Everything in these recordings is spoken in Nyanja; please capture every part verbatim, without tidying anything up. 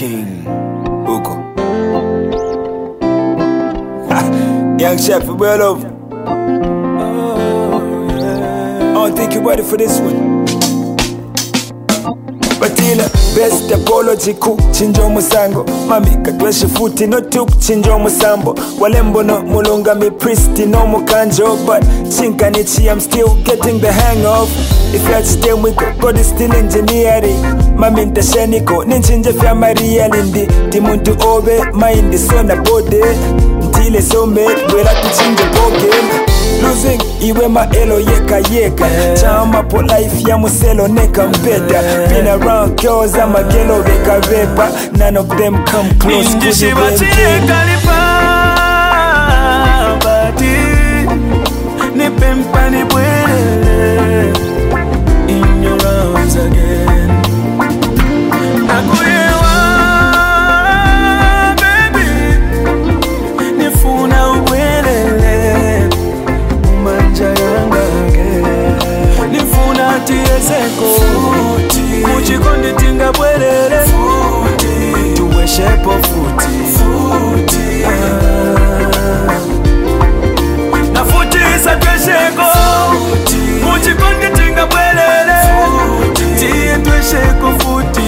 King Ugo. Young Chef, well over. I don't think you're ready for this one. Batila, best apology ku chinjo musango. Mami katweshe futi no tuk chinjo musambo. Walembo no mulunga mi priesti no mukanjo. But chinkanichi I'm still getting the hang of. If you stay with God is still engineering. Mami ntasheniko ninchinje fya Maria lindi. Timuntu obe mind sona bode. Ntile some wela tuchinje bogem. Losing iwe maelo yeka yeka chama po life ya muselo neka mpeta. Been around girls I'm a gelo veka vepa. None of them come close to the way Nipempa nipwele in your arms again. Nakuyewa baby, nifuna uwelele umanja yanga again. Nifuna tiyeseko muchikondi tinga bwelele tuweshepo futi na futi isa twesheko muchikondi tinga bwelele tiye twesheko futi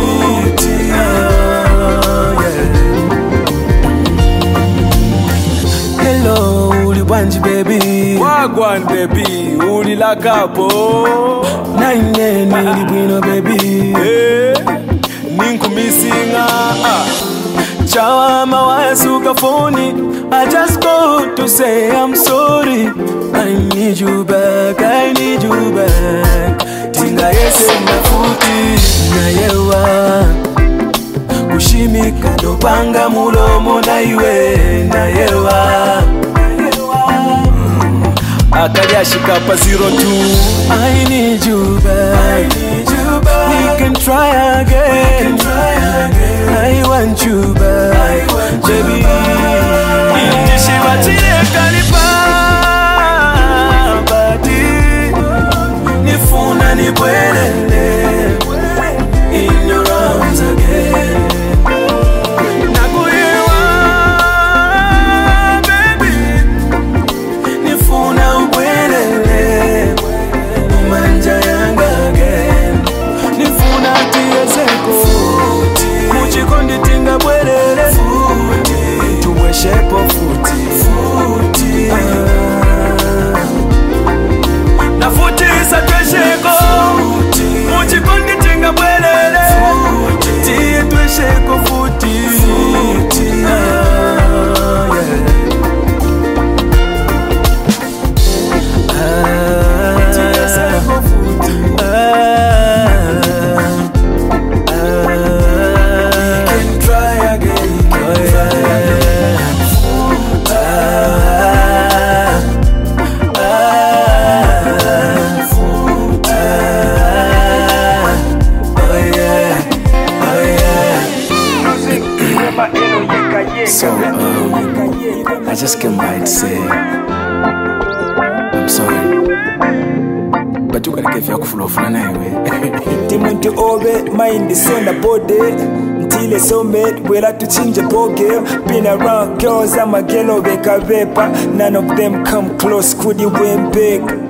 hello uli wanji baby wagwan baby uli lakapo na ine nili bwino baby eh ninku misinga ah chawama wasuka phone I just go to say I'm sorry. I need you back, I need you back. Tinga yese na futi na yewa kushimika dopanga mulomo na iwe na yewa akayashika pa zero two. I need you back, I need you back. We can try again, we can try again. I want you back, I want baby. You back. Indishibatire kalipa badi nifuna nibwelele in your arms again. Nakuyewa baby nifuna ubwelele umanja yanga again. Nifuna tiyeseko muchikondi tinga bwelele tuweshepo futi na futi isa twesheko muchikondi tinga bwelele tiye twesheko futi So, um, I just came by to say I'm sorry, but you gotta give your flow for an anyway. Timuntu obe mind sona bode. Ntile so made wela tuchinje bogem. Been around girls I'm a gelo veka vepa. None of them come close, could you win big?